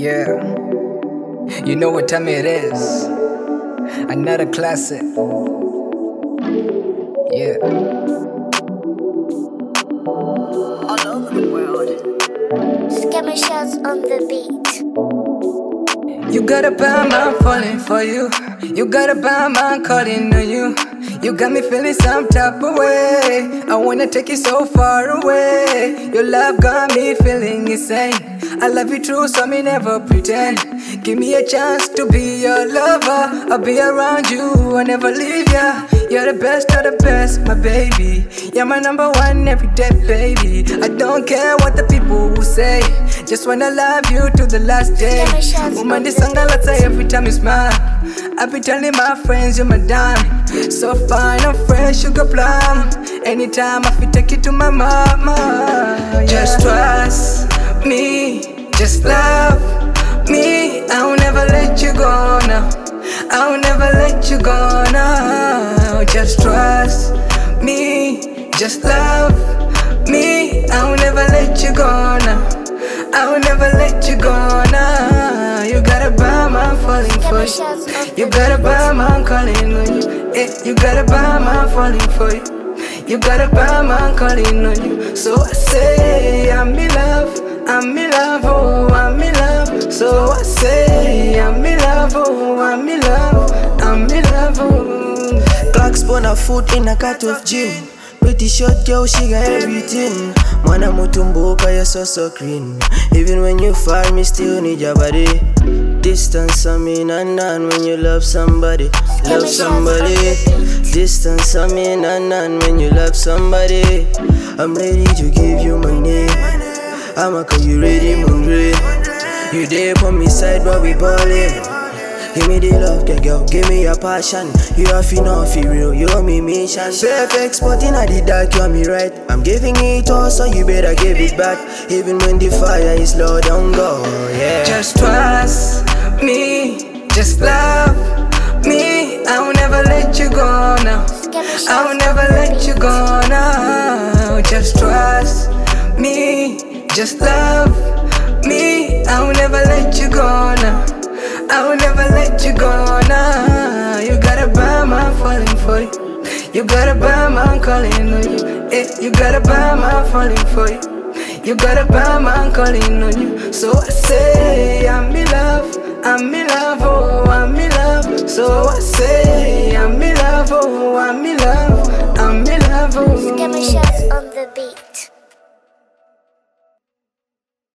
Yeah, you know what time it is. Another classic. Yeah. All over the world. Scammer shots on the beat. You got a bad man falling for you. You got a bad man calling on you. You got me feeling some type of way. I wanna take you so far away. Your love got me feeling insane. I love you true, so me never pretend. Give me a chance to be your lover. I'll be around you, I'll never leave ya. You're the best of the best, my baby. You're my number one every day, baby. I don't care what the people will say. Just wanna love you to the last day. Woman, this song I say every time you smile. I be telling my friends you're my dime. So fine and fresh, sugar plum. Anytime I feel take you to my mama. Yeah. Just trust me, just love me. I will never let you go now. I will never let you go now. Just trust me, just love me. I will never let you go now. I will never let you go now. You got a bad man falling for you. You got a bad man calling on you. You got a bad man falling for you. You got a bad man calling on you. So I say I'm in love, I'm in love, oh I'm in love. So I say I'm in love, oh I'm in love, I'm in love, oh. Clock spun her foot in a cut off gym. Pretty short girl, she got everything. Mana mutumbuka, you're so clean. Even when you far, me still need your body. Distance, I mean, and when you love somebody. Love somebody. Distance, I mean, and when you love somebody. I'm ready to give you my name. I'ma call you ready, hungry. You there on me side, but we ballin'. Give me the love, girl, give me your passion. You have enough, feel real, you owe me mission. Perfect spot in the dark, you are me right. I'm giving it all, so you better give it back. Even when the fire is low, don't go, yeah. Just trust me, just love me. I will never let you go now. I will never let you go now. Just trust me, just love me. I will never let you go now. I will never let you go now. You got a bad man falling for you. You got a bad man calling on you. You got a bad man falling for you. You got a bad man calling on you. So I say I'm in love, I'm in love, oh I'm in love. So I say I'm in love, oh I'm in love, I'm in love, oh. Scammer shots on the beat.